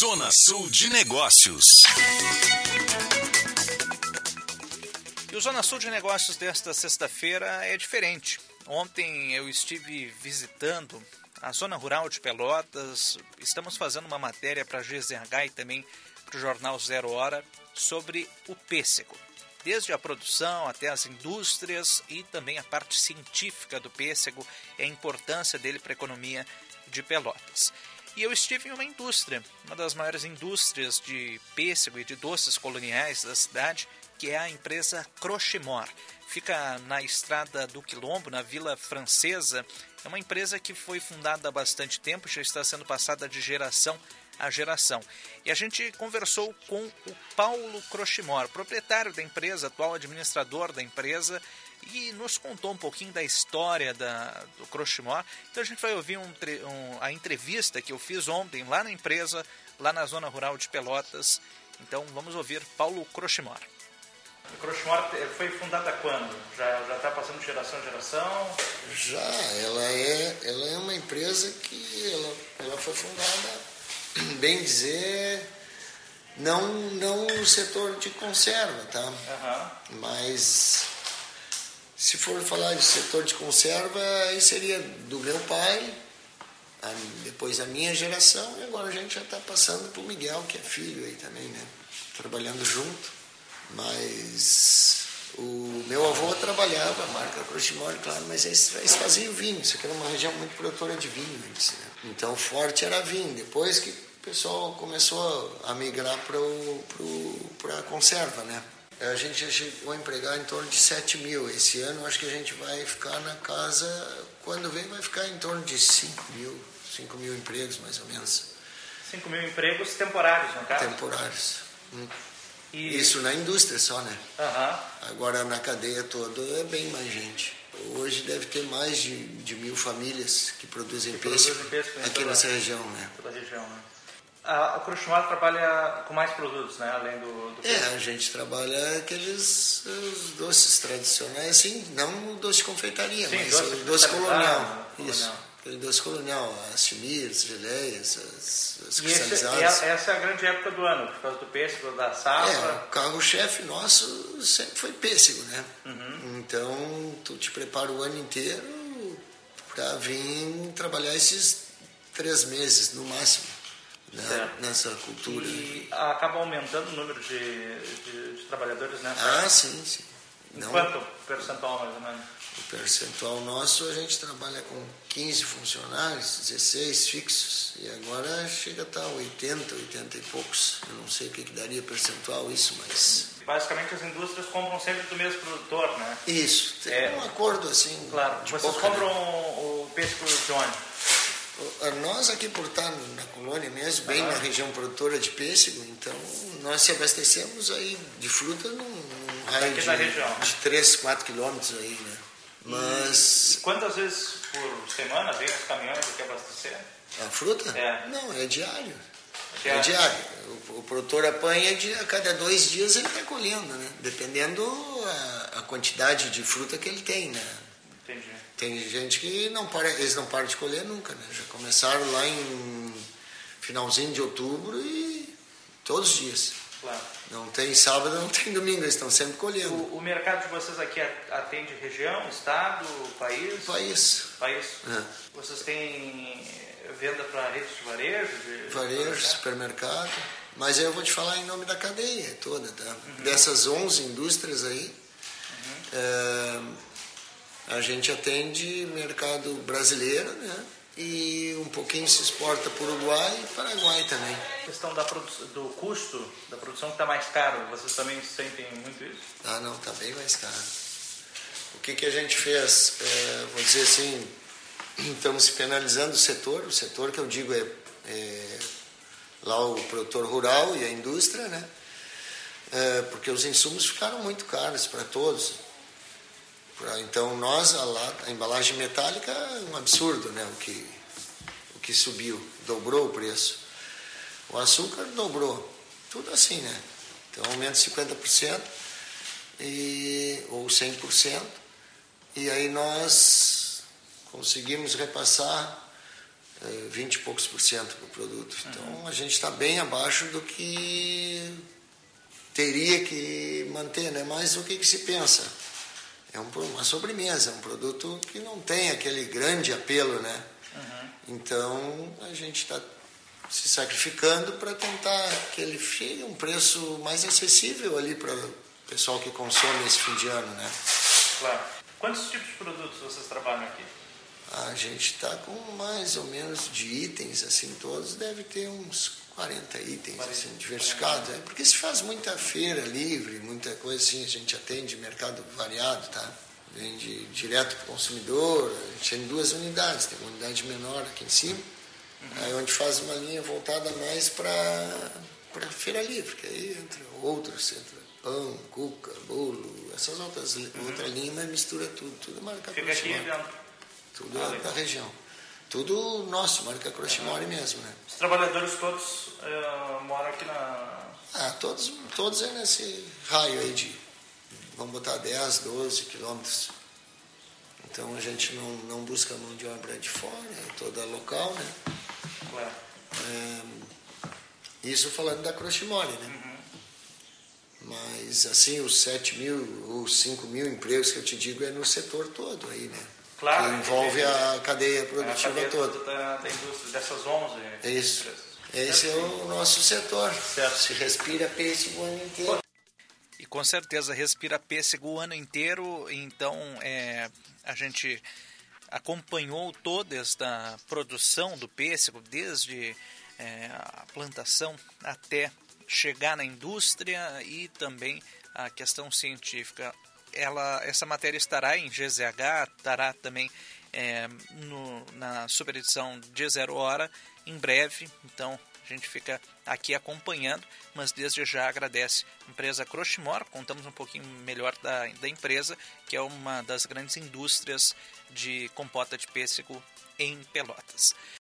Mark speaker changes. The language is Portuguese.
Speaker 1: Zona Sul de Negócios.
Speaker 2: E o Zona Sul de Negócios desta sexta-feira é diferente. Ontem eu estive visitando a Zona Rural de Pelotas. Estamos fazendo uma matéria para a GZH e também para o Jornal Zero Hora sobre o pêssego. Desde a produção até as indústrias e também a parte científica do pêssego e a importância dele para a economia de Pelotas. E eu estive em uma indústria, uma das maiores indústrias de pêssego e de doces coloniais da cidade, que é a empresa Crochimor. Fica na estrada do Quilombo, na Vila Francesa. É uma empresa que foi fundada há bastante tempo, já está sendo passada de geração a geração. E a gente conversou com o Paulo Crochimor, proprietário da empresa, atual administrador da empresa, e nos contou um pouquinho da história do Crochimor. Então a gente vai ouvir a entrevista que eu fiz ontem lá na empresa, lá na Zona Rural de Pelotas. Então vamos ouvir Paulo Crochimor. O Crochimor foi fundada quando? Já está passando de geração em geração?
Speaker 3: Já, ela é uma empresa que ela foi fundada, bem dizer, não no setor de conserva, tá?
Speaker 2: Uhum.
Speaker 3: Mas se for falar de setor de conserva, aí seria do meu pai, depois a minha geração, e agora a gente já está passando para o Miguel, que é filho aí também, né? Trabalhando junto. Mas o meu avô trabalhava, a marca Crochimor, claro, mas eles faziam vinho. Isso aqui era uma região muito produtora de vinho antes, né? Então forte era vinho. Depois que o pessoal começou a migrar para a conserva, né? A gente já chegou a empregar em torno de 7 mil. Esse ano acho que a gente vai ficar na casa, quando vem vai ficar em torno de 5 mil empregos mais ou menos.
Speaker 2: 5 mil empregos temporários, no caso?
Speaker 3: Temporários.
Speaker 2: E...
Speaker 3: Isso na indústria só, né?
Speaker 2: Uhum.
Speaker 3: Agora na cadeia toda é bem mais gente. Hoje deve ter mais de 1.000 famílias que produzem pêssego aqui nessa região, né?
Speaker 2: Toda a região, né? A Crochimor trabalha com mais produtos, né? Além do pêssego.
Speaker 3: A gente trabalha aqueles os doces tradicionais, assim, não o doce de confeitaria,
Speaker 2: sim,
Speaker 3: mas o doce colonial.
Speaker 2: Isso.
Speaker 3: Aquele doce colonial, as chimias, geleias, as
Speaker 2: cristalizadas. Essa é a grande época do ano, por causa do pêssego, da safra.
Speaker 3: O carro-chefe nosso sempre foi pêssego, né?
Speaker 2: Uhum.
Speaker 3: Então, tu te prepara o ano inteiro para vir trabalhar esses 3 meses, no máximo, né? Nessa cultura.
Speaker 2: E acaba aumentando o número de trabalhadores, né?
Speaker 3: Sim.
Speaker 2: Quanto percentual, mais ou menos?
Speaker 3: O percentual nosso, a gente trabalha com 15 funcionários, 16 fixos, e agora chega a estar 80 e poucos. Eu não sei o que daria percentual isso, mas...
Speaker 2: Basicamente as indústrias compram sempre do mesmo produtor, né?
Speaker 3: Isso, tem um acordo assim...
Speaker 2: Claro, vocês compram o pêssego de onde?
Speaker 3: Nós aqui por estar na colônia mesmo, bem na região produtora de pêssego, então nós se abastecemos aí de fruta num raio de 3, 4 quilômetros aí, né? Mas...
Speaker 2: E quantas vezes por semana vem os caminhões aqui abastecer?
Speaker 3: A fruta? Não, é diário. É diário. O produtor apanha a cada 2 dias ele está colhendo, né? Dependendo a quantidade de fruta que ele tem, né?
Speaker 2: Entendi.
Speaker 3: Tem gente que eles não param de colher nunca, né? Já começaram lá em finalzinho de outubro e todos os dias.
Speaker 2: Claro.
Speaker 3: Não tem sábado, não tem domingo, eles estão sempre colhendo.
Speaker 2: O mercado de vocês aqui atende região, estado, país?
Speaker 3: País.
Speaker 2: Vocês têm venda para redes de varejo?
Speaker 3: Varejo, supermercado. Mas eu vou te falar em nome da cadeia toda, tá? Uhum. Dessas 11 indústrias aí, a gente atende mercado brasileiro, né? E um pouquinho se exporta para o Uruguai e Paraguai também.
Speaker 2: A questão do custo da produção que está mais caro, vocês também sentem muito isso?
Speaker 3: Não, está bem mais caro. O que a gente fez? Vou dizer assim, estamos penalizando o setor que eu digo é lá o produtor rural e a indústria, né? Porque os insumos ficaram muito caros para todos. Então a embalagem metálica é um absurdo, né? O que subiu, dobrou o preço. O açúcar dobrou, tudo assim, né? Então aumenta 50% ou 100%, e aí nós conseguimos repassar 20 e poucos por cento do produto. Então, a gente está bem abaixo do que teria que manter, né? Mas o que se pensa? É uma sobremesa, é um produto que não tem aquele grande apelo, né? Então, a gente está se sacrificando para tentar que ele chegue a um preço mais acessível ali para o pessoal que consome esse fim de ano, né?
Speaker 2: Claro. Quantos tipos de produtos vocês trabalham aqui?
Speaker 3: A gente está com mais ou menos de itens, assim, todos, deve ter uns 40 itens, assim, diversificados. Porque se faz muita feira livre, muita coisa assim, a gente atende mercado variado, tá? Vende direto para o consumidor, a gente tem 2 unidades, tem uma unidade menor aqui em cima, aí onde faz uma linha voltada mais para feira livre, que aí entra outros, entra pão, cuca, bolo, essas outras linhas, mas mistura tudo é marca Crochimore.
Speaker 2: Fica aqui dentro.
Speaker 3: Tudo é da região. Tudo nosso, marca Crochimore mesmo, né?
Speaker 2: Os trabalhadores todos moram aqui na...
Speaker 3: Todos é nesse raio aí de, vamos botar 10, 12 quilômetros. Então a gente não busca mão de obra de fora, é toda local, né?
Speaker 2: Claro.
Speaker 3: Isso falando da Crochimore, né? Mas assim, os 7 mil ou 5 mil empregos que eu te digo é no setor todo aí, né?
Speaker 2: Claro.
Speaker 3: Que envolve a cadeia produtiva toda.
Speaker 2: Da indústria, dessas 11
Speaker 3: Isso.
Speaker 2: empresas.
Speaker 3: Esse é o nosso setor.
Speaker 2: Certo.
Speaker 3: Se respira pêssego o ano inteiro.
Speaker 2: E com certeza respira pêssego o ano inteiro, então a gente acompanhou toda esta produção do pêssego, desde a plantação até chegar na indústria e também a questão científica. Essa matéria estará em GZH, estará também na superedição de 0 hora em breve, então a gente fica aqui acompanhando, mas desde já agradece a empresa Crochimore. Contamos um pouquinho melhor da empresa, que é uma das grandes indústrias de compota de pêssego em Pelotas.